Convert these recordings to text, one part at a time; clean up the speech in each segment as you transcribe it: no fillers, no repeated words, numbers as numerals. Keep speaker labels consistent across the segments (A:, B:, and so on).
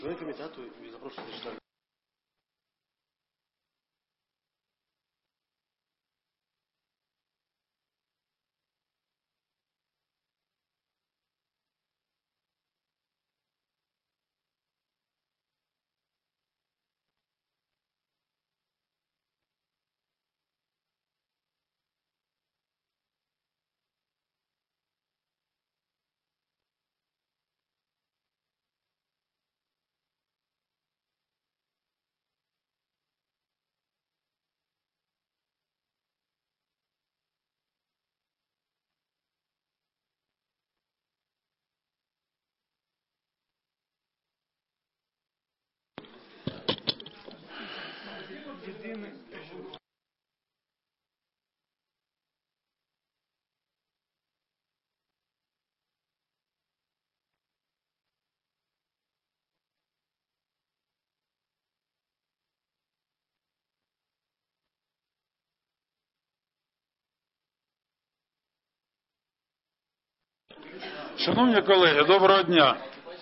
A: комітету і запрошувати членів.
B: Шановні колеги, доброго дня.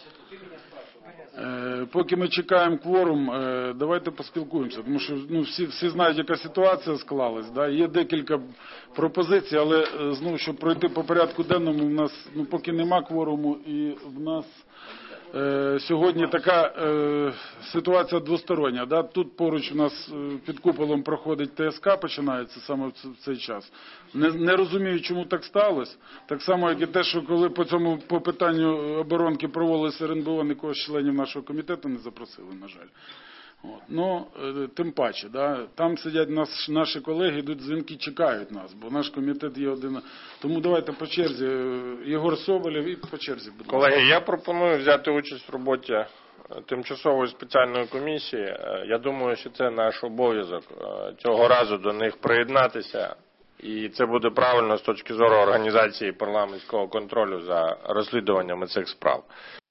B: Поки ми чекаємо кворум, давайте поспілкуємося, тому що всі знають, яка ситуація склалась. Да? Є декілька пропозицій, але знову, щоб пройти по порядку денному, у нас поки нема кворуму, і в нас сьогодні така ситуація двостороння. Да? Тут поруч у нас під куполом проходить ТСК, починається саме в цей час. Не розумію, чому так сталося. Так само, як і те, що коли по питанню оборонки проводилися РНБО, нікого з членів нашого комітету не запросили, на жаль. Ну, тим паче, да? Там сидять наші колеги, йдуть дзвінки, чекають нас, бо наш комітет є один. Тому давайте по черзі, Єгор Соболєв і по черзі. Будь ласка.
C: Колеги, я пропоную взяти участь в роботі тимчасової спеціальної комісії. Я думаю, що це наш обов'язок цього разу до них приєднатися. І це буде правильно з точки зору організації парламентського контролю за розслідуваннями цих справ.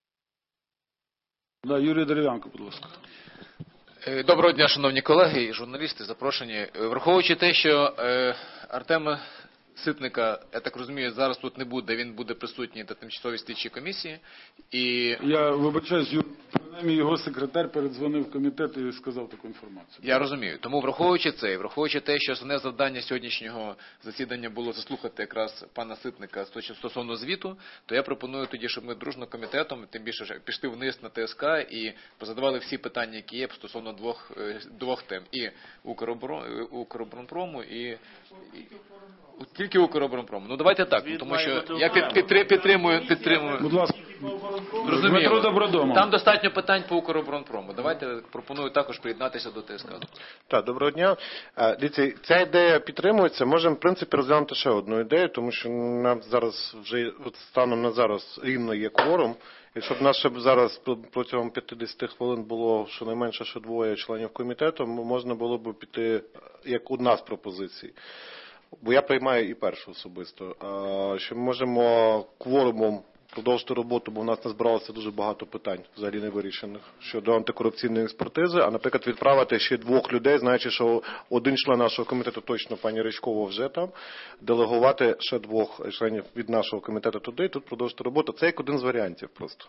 B: Да, Юрій Дерев'янко, будь ласка.
D: Доброго дня, шановні колеги і журналісти, запрошені. Враховуючи те, що Артема Ситника, я так розумію, зараз тут не буде, він буде присутній на тимчасовій слідчій комісії.
B: Я вибачаюсь, принаймні його секретар передзвонив в комітет і сказав таку інформацію.
D: Я розумію. Тому враховуючи це, враховуючи те, що основне завдання сьогоднішнього засідання було заслухати якраз пана Ситника стосовно звіту, то я пропоную тоді, щоб ми дружно комітетом, тим більше пішли вниз на ТСК і позадавали всі питання, які є стосовно двох тем. І Укроборонпрому, і тільки Укроборонпрому. Ну давайте так, тому що я підтримую.
B: Будь ласка,
D: Розумію.
B: Добродомов.
D: Там достатньо питань по Укроборонпрому. Давайте, пропоную також приєднатися до ТСК.
C: Так, доброго дня. Дивіться, ця ідея підтримується. Можемо, в принципі, розглянути ще одну ідею, тому що нам зараз вже, станом на зараз, рівно є кворум. І щоб нас ще зараз протягом 50 хвилин було щонайменше ще двоє членів комітету, можна було б піти як одна з пропозицій. Бо я приймаю і першу особисто. Що ми можемо кворумом продовжити роботу, бо в нас назбиралося дуже багато питань, взагалі не вирішених, щодо антикорупційної експертизи, а, наприклад, відправити ще двох людей, знаючи, що один член нашого комітету, точно пані Ричкова, вже там, делегувати ще двох членів від нашого комітету туди, і тут продовжити роботу. Це як один з варіантів просто.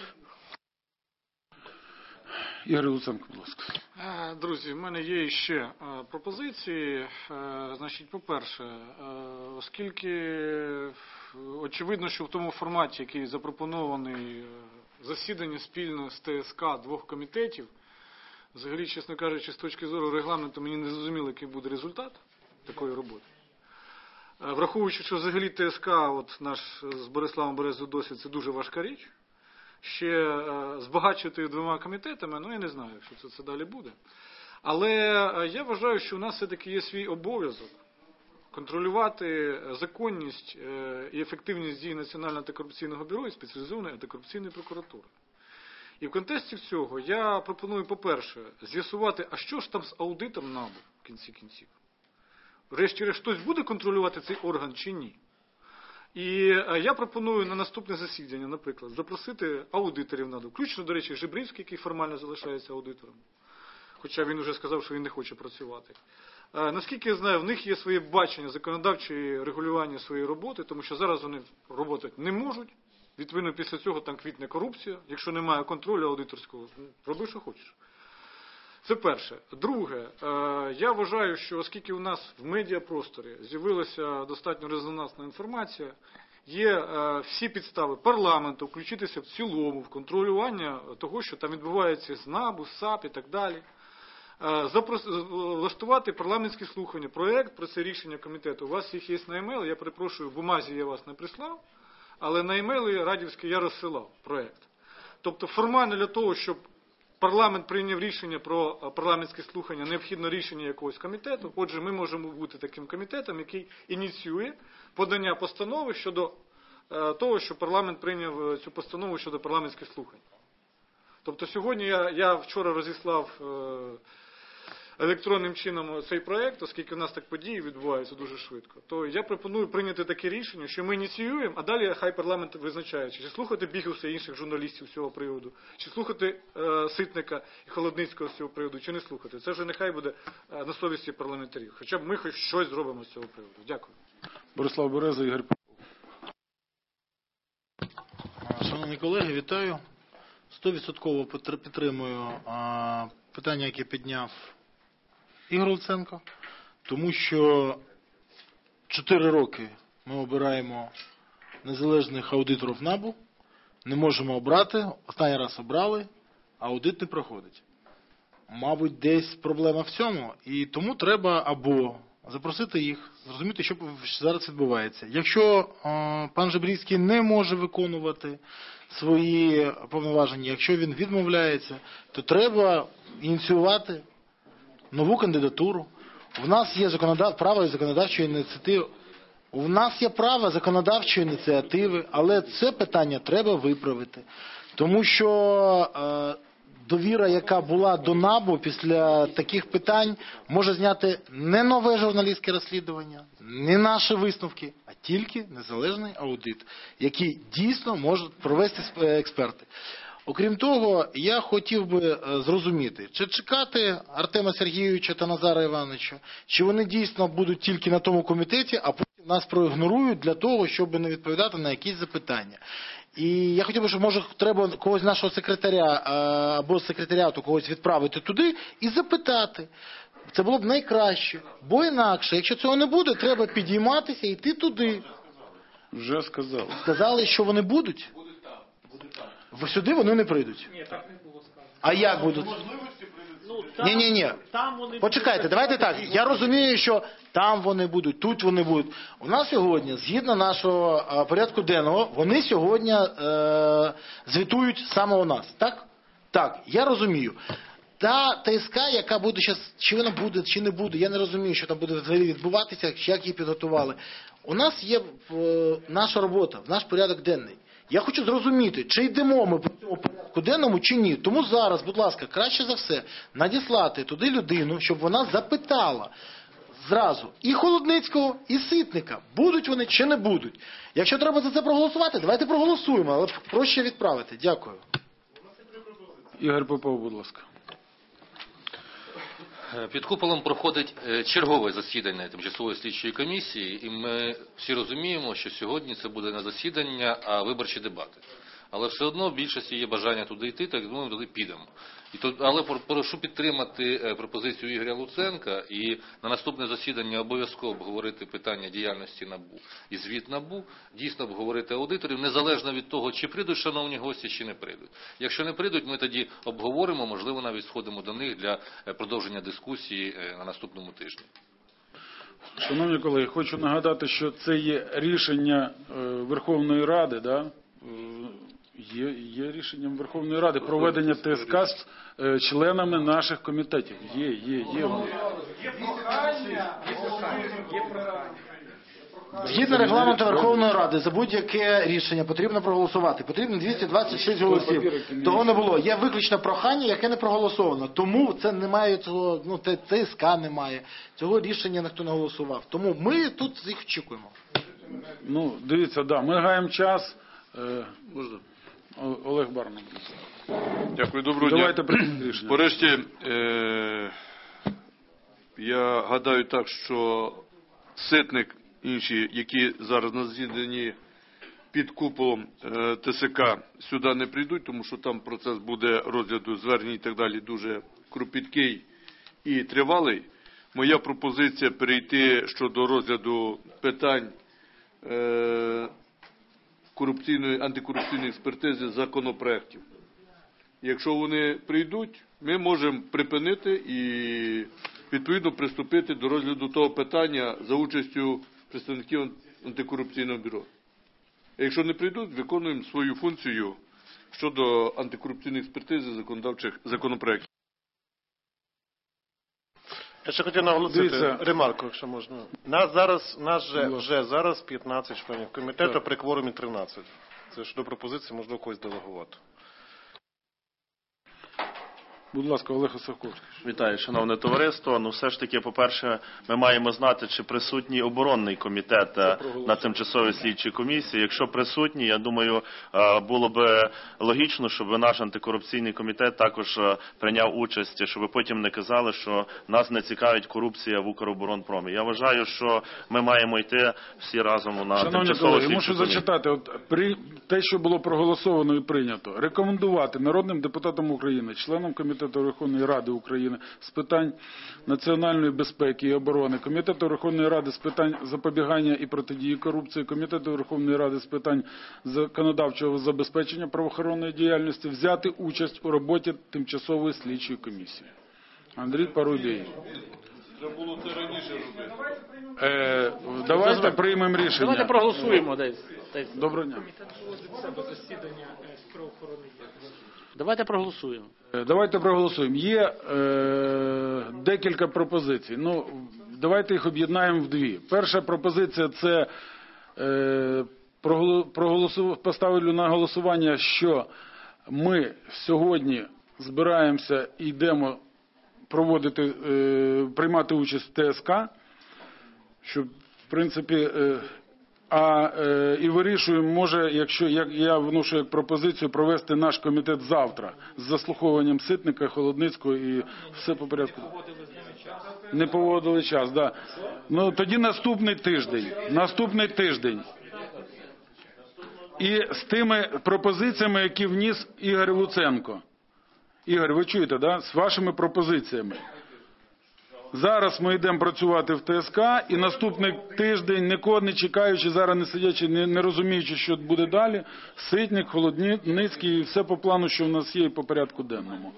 B: Ігор Луценко, будь ласка.
E: Друзі, в мене є ще пропозиції. Значить, по-перше, оскільки очевидно, що в тому форматі, який запропонований засідання спільно з ТСК двох комітетів, взагалі, чесно кажучи, з точки зору регламенту, мені не зрозуміло, який буде результат такої роботи. Враховуючи, що взагалі ТСК, от наш з Бориславом Березою досвід, це дуже важка річ. Ще збагачувати двома комітетами, ну я не знаю, що це далі буде. Але я вважаю, що у нас все-таки є свій обов'язок контролювати законність і ефективність дій Національного антикорупційного бюро і спеціалізованої антикорупційної прокуратури. І в контексті цього я пропоную, по-перше, з'ясувати, а що ж там з аудитом НАБУ в кінці кінців. Врешті-решт, хтось буде контролювати цей орган чи ні? І я пропоную на наступне засідання, наприклад, запросити аудиторів НАБУ, включно, до речі, Жебрівський, який формально залишається аудитором, хоча він вже сказав, що він не хоче працювати. Наскільки я знаю, в них є своє бачення законодавчої регулювання своєї роботи, тому що зараз вони роботи не можуть, Відповідно, після цього там квітне корупція. Якщо немає контролю аудиторського, роби, що хочеш. Це перше. Друге, я вважаю, що оскільки у нас в медіапросторі з'явилася достатньо резонансна інформація, є всі підстави парламенту включитися в цілому в контролювання того, що там відбувається з НАБУ, САП і так далі. Влаштувати парламентські слухання, проєкт про це рішення комітету. У вас їх є на емейл, я перепрошую, в бумазі я вас не прислав, але на емейлі радівський я розсилав проєкт. Тобто формально для того, щоб парламент прийняв рішення про парламентські слухання, необхідно рішення якогось комітету. Отже, ми можемо бути таким комітетом, який ініціює подання постанови щодо того, що парламент прийняв цю постанову щодо парламентських слухань. Тобто сьогодні я вчора розіслав електронним чином цей проєкт, оскільки у нас так події відбуваються дуже швидко, то я пропоную прийняти таке рішення, що ми ініціюємо, а далі хай парламент визначає, чи слухати Бігуса і інших журналістів з цього приводу, чи слухати Ситника і Холодницького з цього приводу, чи не слухати. Це вже нехай буде на совісті парламентарів. Хоча б ми хоч щось зробимо з цього приводу. Дякую.
B: Борислав Береза, Ігор Попов.
A: Шановні колеги, вітаю. 100% підтримую питання, яке підняв Ігор Луценко, тому що 4 роки ми обираємо незалежних аудиторів НАБУ, не можемо обрати, останній раз обрали, а аудит не проходить. Мабуть, десь проблема в цьому, і тому треба або запросити їх, зрозуміти, що зараз відбувається. Якщо пан Жебрівський не може виконувати свої повноваження, якщо він відмовляється, то треба ініціювати нову кандидатуру. У нас є право законодавчої ініціативи. У нас є право законодавчої ініціативи, але це питання треба виправити. Тому що довіра, яка була до НАБУ після таких питань, може зняти не нове журналістське розслідування, не наші висновки, а тільки незалежний аудит, який дійсно можуть провести експерти. Окрім того, я хотів би зрозуміти, чи чекати Артема Сергійовича та Назара Івановича, чи вони дійсно будуть тільки на тому комітеті, а потім нас проігнорують для того, щоб не відповідати на якісь запитання. І я хотів би, щоб, може, треба когось нашого секретаря або секретаріату когось відправити туди і запитати. Це було б найкраще. Бо інакше, якщо цього не буде, треба підійматися і йти туди.
B: Вже сказав.
A: Сказали, що вони будуть? Сюди вони не прийдуть.
F: Ні, так не було сказано.
A: А як будуть? Ні. Почекайте, давайте так. Я розумію, що там вони будуть, тут вони будуть. У нас сьогодні, згідно нашого порядку денного, вони сьогодні звітують саме у нас. Так? Так, я розумію. Та ТСК, яка буде зараз, чи вона буде, чи не буде, я не розумію, що там буде взагалі відбуватися, як її підготували. У нас є наша робота, наш порядок денний. Я хочу зрозуміти, чи йдемо ми по цьому порядку денному, чи ні. Тому зараз, будь ласка, краще за все, надіслати туди людину, щоб вона запитала зразу і Холодницького, і Ситника, будуть вони чи не будуть. Якщо треба за це проголосувати, давайте проголосуємо, але проще відправити. Дякую.
B: Ігор Попов, будь ласка.
G: Під куполом проходить чергове засідання тимчасової слідчої комісії, і ми всі розуміємо, що сьогодні це буде не засідання, а виборчі дебати. Але все одно в більшості є бажання туди йти, так ми туди підемо. Але прошу підтримати пропозицію Ігоря Луценка і на наступне засідання обов'язково обговорити питання діяльності НАБУ і звіт НАБУ, дійсно обговорити аудиторів, незалежно від того, чи прийдуть шановні гості, чи не прийдуть. Якщо не прийдуть, ми тоді обговоримо, можливо, навіть сходимо до них для продовження дискусії на наступному тижні.
B: Шановні колеги, хочу нагадати, що це є рішення Верховної Ради, да? Є рішенням Верховної Ради проведення ТСК з членами наших комітетів. Є.
E: Є прохання,
A: Згідно регламенту Верховної Ради, за будь-яке рішення потрібно проголосувати. Потрібно 226 голосів. Того не було. Є виключно прохання, яке не проголосовано. Тому це немає цього, ТСК немає. Цього рішення ніхто не голосував. Тому ми тут їх очікуємо.
B: Дивіться, ми гаємо час. Олег Барна.
H: Дякую, доброго дня.
B: Давайте приймемо рішення.
H: Порешті, я гадаю так, що Ситник, інші, які зараз на засіданні під куполом ТСК сюди не прийдуть, тому що там процес буде розгляду звернень і так далі дуже кропіткий і тривалий. Моя пропозиція перейти щодо розгляду питань антикорупційної експертизи законопроєктів. Якщо вони прийдуть, ми можемо припинити і відповідно приступити до розгляду того питання за участю представників антикорупційного бюро. Якщо не прийдуть, виконуємо свою функцію щодо антикорупційної експертизи законодавчих законопроєктів.
C: Я ще хотів наголосити ремарку, якщо можна. Нас вже зараз 15 членів комітету, при кворумі 13. Це ж до пропозиції, можливо, когось делегувати.
B: Будь ласка, Олег Осуховський.
F: Вітаю, шановне товариство. Ну, все ж таки, по-перше, ми маємо знати, чи присутній оборонний комітет на тимчасовій слідчій комісії. Якщо присутній, я думаю, було б логічно, щоб наш антикорупційний комітет також прийняв участь, щоб потім не казали, що нас не цікавить корупція в Укроборонпромі. Я вважаю, що ми маємо йти всі разом на тимчасову слідчу комісію.
B: Мушу зачитати. Те, що було проголосовано і прийнято, рекомендувати народним депутатам України, членам комітету Верховної Ради України з питань національної безпеки і оборони, Комітету Верховної Ради з питань запобігання і протидії корупції, Комітету Верховної Ради з питань законодавчого забезпечення правоохоронної діяльності взяти участь у роботі тимчасової слідчої комісії. Андрій Парубій.
H: Треба було це раніше робити.
B: Давайте приймемо рішення.
I: Давайте проголосуємо десь.
B: Доброго дня.
I: Давайте проголосуємо.
B: Давайте проголосуємо. Є декілька пропозицій. Ну, давайте їх об'єднаємо в дві. Перша пропозиція – це поставлю на голосування, що ми сьогодні збираємося і йдемо приймати участь в ТСК, щоб, в принципі, і вирішуємо, може, якщо я вношу як пропозицію провести наш комітет завтра з заслуховуванням Ситника, Холодницького і все по порядку. Не погодили час, да. Ну тоді наступний тиждень. І з тими пропозиціями, які вніс Ігор Луценко. Ігор, ви чуєте, да? З вашими пропозиціями. Зараз ми йдемо працювати в ТСК, і наступний тиждень, нікого не чекаючи, зараз не сидячи, не розуміючи, що буде далі, Ситник, Холодницький, і все по плану, що в нас є, і по порядку денному.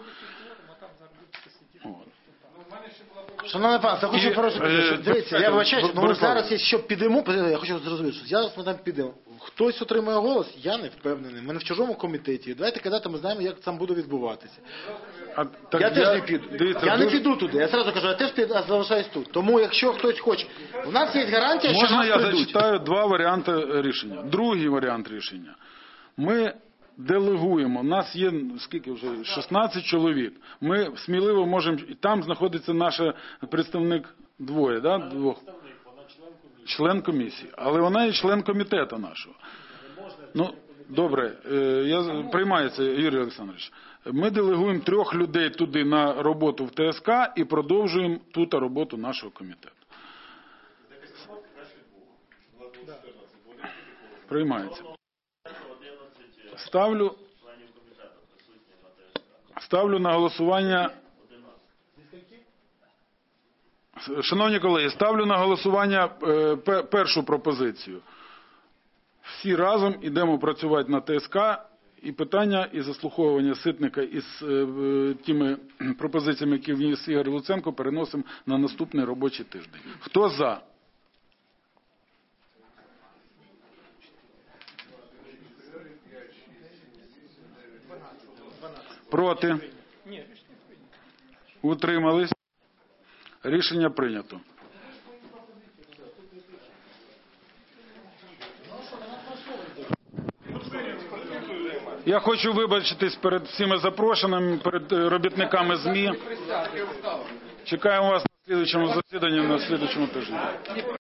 A: Шановний пан, я хочу просити, дивіться, я вибачаюся, ми зараз, якщо підемо, я хочу зрозуміти, що зараз ми там підемо. Хтось отримає голос, я не впевнений. Ми не в чужому комітеті. Давайте казати, ми знаємо, як там буде відбуватися. Я теж не піду. Я не піду туди. Я одразу кажу, я теж залишаюсь тут. Тому, якщо хтось хоче, у нас є гарантія, що нас прийдуть.
B: Можна я зачитаю два варіанти рішення? Другий варіант рішення. Ми делегуємо. У нас є, скільки вже, 16 чоловік. Ми сміливо можемо, там знаходиться наш представник двох. Член комісії. Але вона і член комітету нашого. Ну, добре, приймається, Юрій Олександрович. Ми делегуємо 3 людей туди на роботу в ТСК і продовжуємо тут роботу нашого комітету. Приймається. Ставлю на голосування. Шановні колеги, ставлю на голосування першу пропозицію. Всі разом йдемо працювати на ТСК, і питання, і заслуховування Ситника із тими пропозиціями, які вніс Ігор Луценко, переносимо на наступний робочий тиждень. Хто за? Проти? Утримались? Рішення прийнято. Я хочу вибачитись перед всіма запрошеними, перед робітниками ЗМІ. Чекаємо вас на слідчому засіданні, на слідчому тижні.